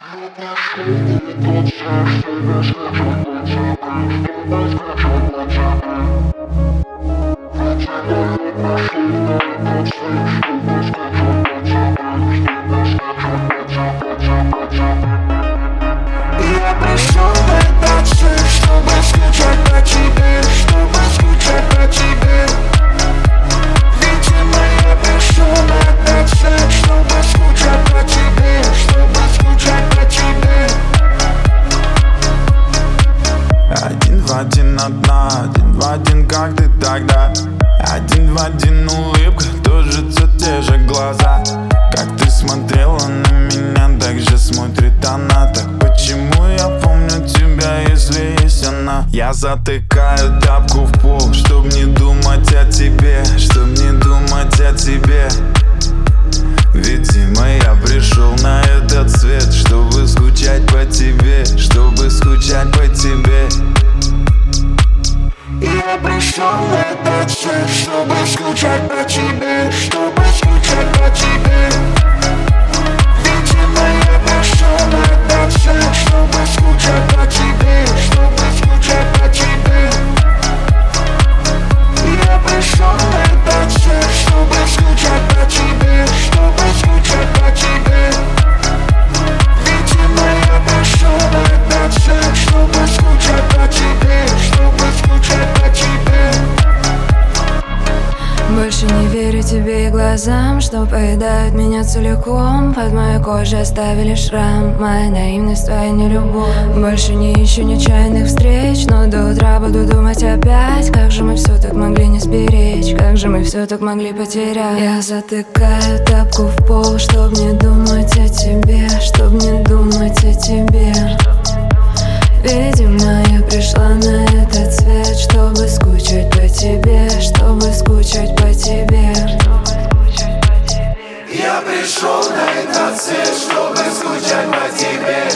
Я пришел в этот свет, чтобы скучать по тебе, чтобы скучать по тебе. Видимо, я пришел в этот свет, чтобы скучать по тебе, чтобы скучать по тебе. Один в один одна, один в один, как ты тогда. Один в один улыбка, тоже все те же глаза. Как ты смотрела на меня, так же смотрит она. Так почему я помню тебя, если есть она? Я затыкаю тапку в пол, чтоб не думать о тебе, чтоб не думать о тебе. Видимо, я пришел на этот свет, чтобы скучать по тебе, чтобы скучать по тебе. Я пришел в этот свет, чтобы скучать по тебе, чтобы скучать по тебе. Видимо, я пришел в этот свет, чтобы скучать по тебе, чтобы скучать по тебе. Я пришел в этот свет, чтобы скучать по тебе, чтобы скучать по тебе. Видимо, я пришел в этот свет, чтобы скучать по тебе, чтобы скучать по тебе. Больше не верю тебе и глазам, что поедают меня целиком. Под моей кожей оставили шрам, моя наивность, твоя нелюбовь. Больше не ищу нечаянных встреч, но до утра буду думать опять. Как же мы все так могли не сберечь, как же мы все так могли потерять. Я затыкаю тапку в пол, чтоб не думать о тебе, чтоб не думать о тебе. Видимо, я пришла на этот свет, чтобы скучать по тебе, чтобы скучать по тебе. Я пришел на этот свет, чтобы скучать по тебе,